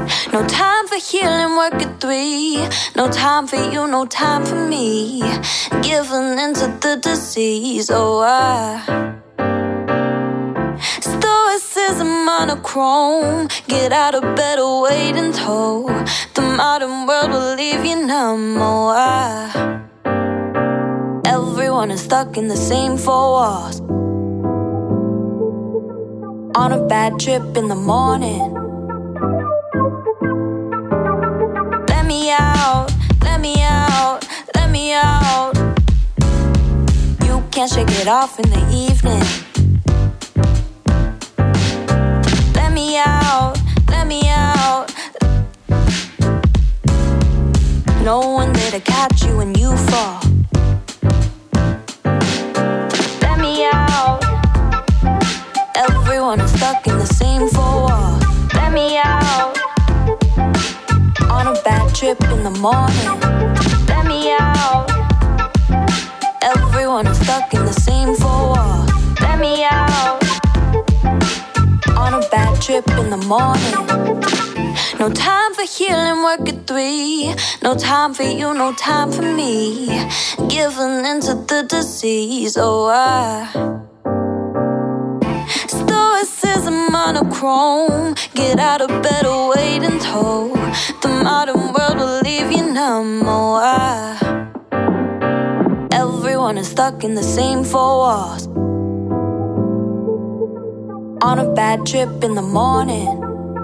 No time for healing, work at 3. No time for you, no time for me. Giving into the disease, oh stoicism monochrome. Get out of bed, wait and tow. The modern world will leave you numb, oh everyone is stuck in the same four walls. On a bad trip in the morning. Let me out, let me out, let me out. You can't shake it off in the evening. Let me out, let me out. No one there to catch you when you fall. Let me out. Everyone is stuck in the same four walls. Let me out. On a bad trip in the morning. Let me out. Everyone is stuck in the same four walls. Let me out. On a bad trip in the morning. No time for healing, work at 3. No time for you, no time for me. Giving into the disease, oh stoicism monochrome. Get out of bed, wait and tow. The modern world will leave you numb, oh everyone is stuck in the same four walls. On a bad trip in the morning.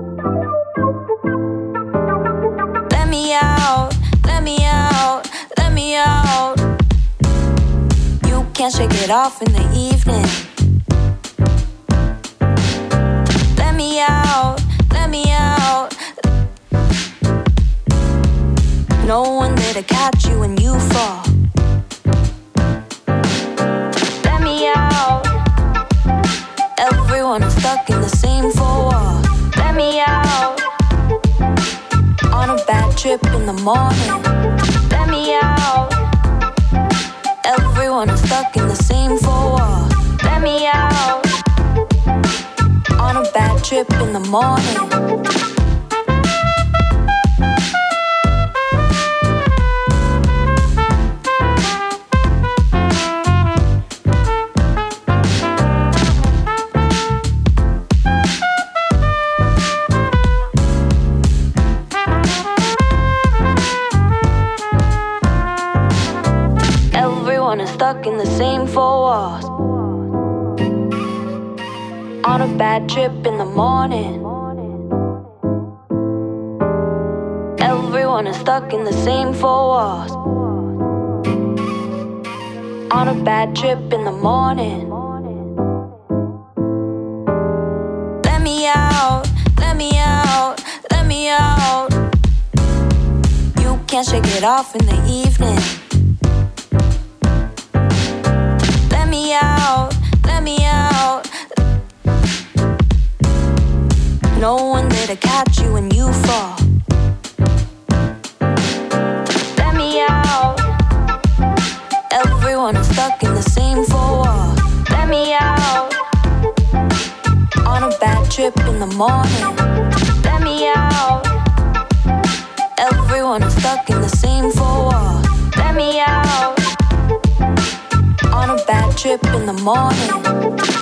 Let me out, let me out, let me out. You can't shake it off in the evening. Let me out, let me out. No one there to catch you when you fall. Let me out. Everyone is stuck in the same four walls. Let me out. On a bad trip in the morning. Let me out. Everyone is stuck in the same four walls. Let me out. On a bad trip in the morning. Stuck in the same four walls. On a bad trip in the morning. Everyone is stuck in the same four walls. On a bad trip in the morning. Let me out, let me out, let me out. You can't shake it off in the evening. Let me out, let me out. No one there to catch you when you fall. Let me out. Everyone is stuck in the same four walls. Let me out. On a bad trip in the morning. Let me out. Everyone is stuck in the same four walls. Let me out. On a bad trip in the morning.